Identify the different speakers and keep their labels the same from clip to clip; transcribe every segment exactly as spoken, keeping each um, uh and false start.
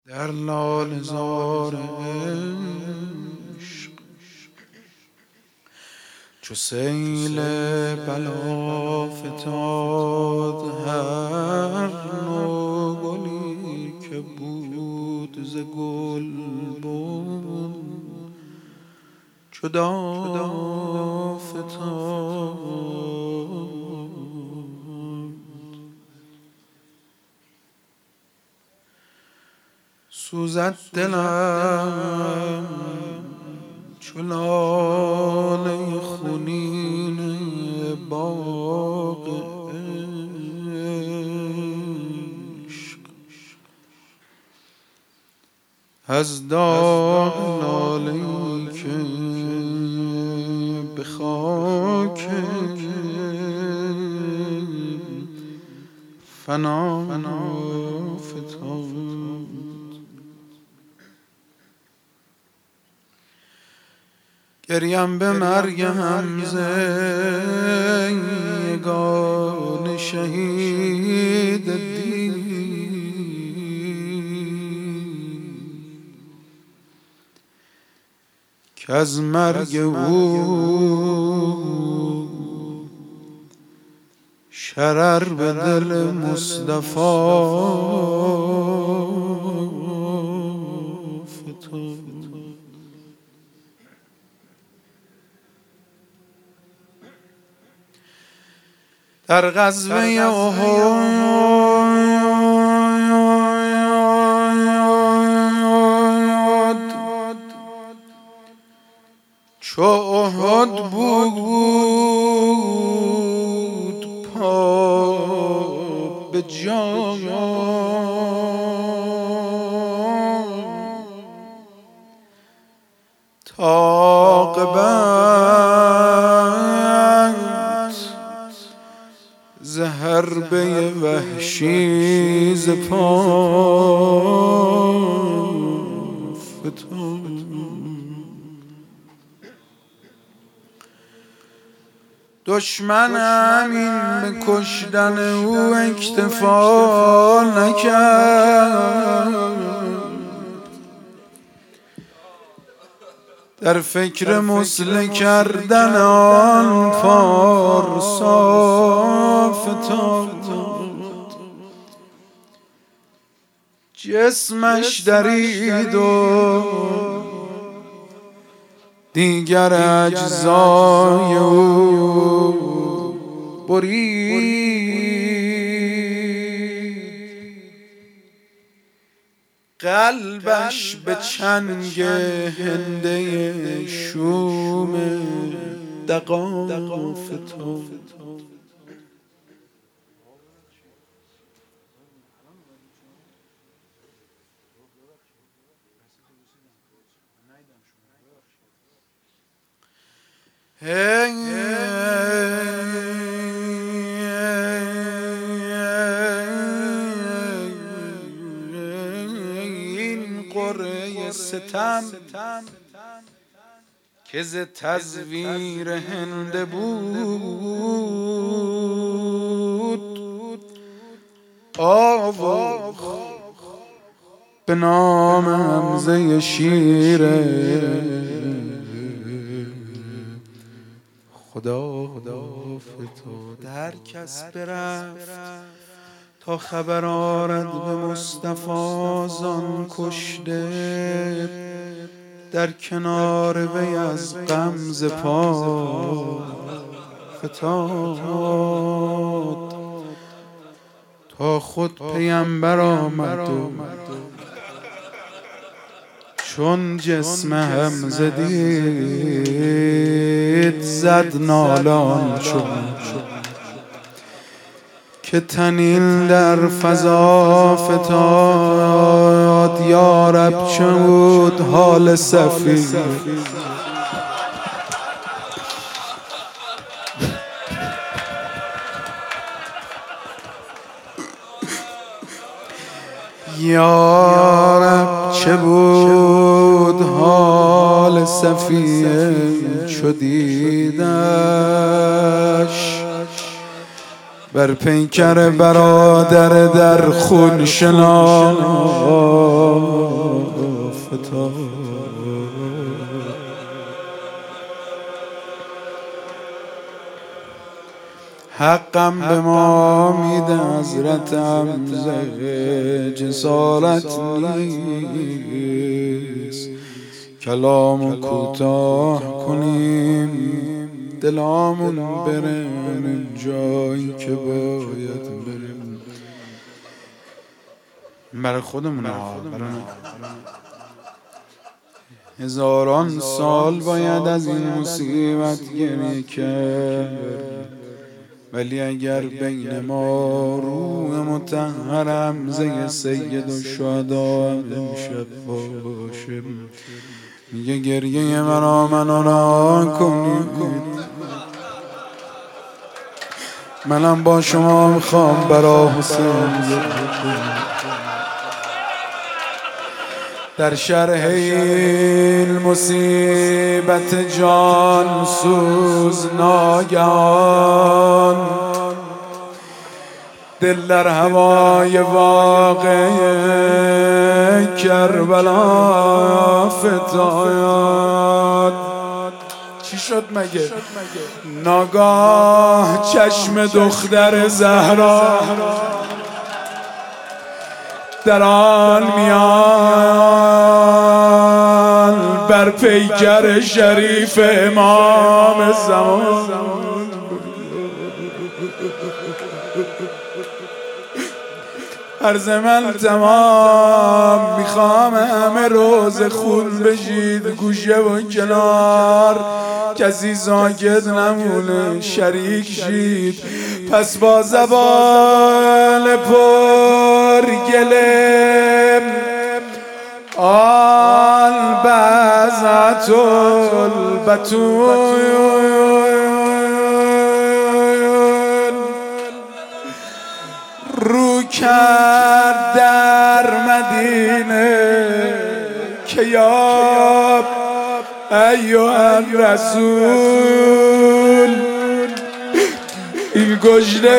Speaker 1: در لاله زار عشق چو سیل بلا فتاد هر نوع گلی که بود ز گلبن جدا فتاد. سوزد دلم چو لاله خونین باغ عشق از داغ لاله‌ای که به خاک فنا فتاد. گریم به مرگ حمزه یگانه شهید دین که از مرگ او شرر به دل مصطفی فتاد. در غزوه احد چو احد بود پا به جای عاقبت زهر به وحشی ز پا فتاد. دشمن همین به کشتن او اکتفا نکرد، در فکر مسله کردن آن پارسا فتاد. جسمش درید و دیگر اجزای او برید، قلبش به چنگ هنده شوم دغا فتاد. این قره ستم که ز تزویر هنده بود آوا به نام حمزه شیر خدا فتاد. هر کس برفت تا خبر آرد به مصطفی زان کشته، در کنار وی از غم ز پا فتاد. تا خود پیمبر آمد و چون جسم حمزه دید زد نالان شد که تنین در فضا فتاد. یا رب چه بود حال صفی یا رب چه بود حال صفیه چو دیدش بر پیکر برادر در خون شنا فتاد. حقم به ما میده حضرتم زه جسارت نیست، کلامو کوتاه کنیم دلامون برن جایی که باید برن. برای خودمون ها، هزاران سال باید از این مصیبت گریه کرد، ولی اگر بین ما روح مطهر حمزه سید الشهدا امشب باشه، میگه گریه مرا منو را کنید، منم با شما میخوام برا حسین. در شرح این مصیبت جان سوز ناگهان، دل در هوای واقع کربلا فتاد. چی شد مگه؟ ناگاه چشم دختر زهرا در آن میان بر پیکر شریف امام زمان. عرض من تمام، میخوام همه روز خون بشید گوشه و کنار، کسی ساکت نمونه شریک شید. پس با زبان پر گلم آل بزعت البتول رو کرد در مدینه که یا ایها الرسول، این گژده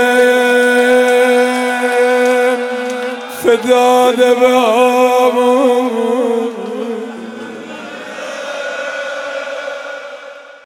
Speaker 1: فداده به آمون